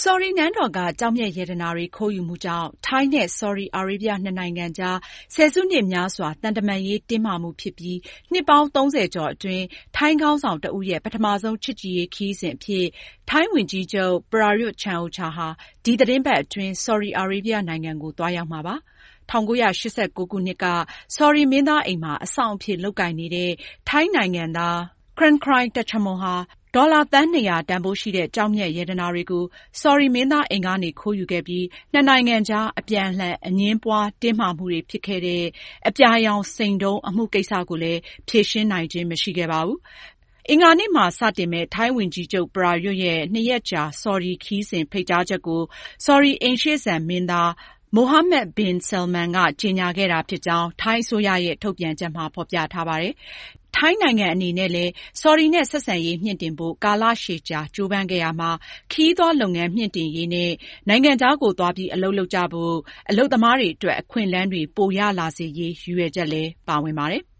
ဆော်ဒီနန်းတော်ကကျောက်မျက်ရတနာတွေခိုးယူမှုကြောင့်ထိုင်းနဲ့ဆော်ဒီအာရေဗျနှစ်နိုင်ငံကြားဆယ်စုနှစ်များစွာသံတမန်ရေးတင်းမာမှုဖြစ်ပြီးနှစ်ပေါင်း30ကျော်အတွင်းထိုင်းခေါင်းဆောင်တဦးရဲ့ပထမဆုံးချစ်ကြည်ရေးခရီးစဉ်အဖြစ်ထိုင်းဝန်ကြီးချုပ် Prayut Chan-o-cha ဟာဒီသီတင်းပတ်အတွင်းဆော်ဒီအာရေဗျနိုင်ငံကိုသွားရောက်မှာပါ။1989 ခုနှစ်ကဆော်ဒီမင်းသားအိမ်မှာအစောင့်အဖြစ်လုပ်ကိုင်နေတဲ့ထိုင်းနိုင်ငံသား Khrantray Thachamuang ဟာဒေါ်လာသန်း 200 တန်ဖိုးရှိတဲ့ကျောက်မျက်ရတနာတွေကိုဆော်ဒီမင်းသားအိမ်ကနေခိုးယူခဲ့ပြီးနှစ်နိုင်ငံကြားအပြန်အလှန်အငြင်းပွားတင်းမာမှုတွေဖြစ်ခဲ့တဲ့အပြာရောင်စိန်တုံးအမှုကိစ္စကိုလည်းဖြေရှင်းနိုင်ခြင်းမရှိခဲ့ပါဘူး။အင်္ဂါနေ့မှာစတင်မယ့်ထိုင်းဝန်ကြီးချုပ် Prayut ရဲ့2 ရက်ကြာဆော်ဒီခရီးစဉ်ဖိတ်ကြားချက်ကိုဆော်ဒီအိမ်ရှေ့စံမင်းသားMohammed bin Salman ကကြေညာခဲ့တာဖြစ်ကြောင်းထိုင်းအစိုးရရဲ့ထုတ်ပြန်ချက်မှာဖော်ပြထားပါတယ်။ထိုင်းနိုင်ငံအနေနဲ့လည်းဆော်ဒီနဲ့ဆက်ဆံရေးမြှင့်တင်ဖို့ကာလရှည်ကြာကြိုးပမ်းခဲ့ရာမှာခရီးသွားလုပ်ငန်းမြှင့်တင်ရေးနဲ့နိုင်ငံခြားကိုသွားပြီးအလုပ်လုပ်ကြဖို့အလုပ်သမားတွေအတွက်အခွင့်အလမ်းတွေပိုရလာစေရေးရည်ရွယ်ချက်လည်းပါဝင်ပါတယ်။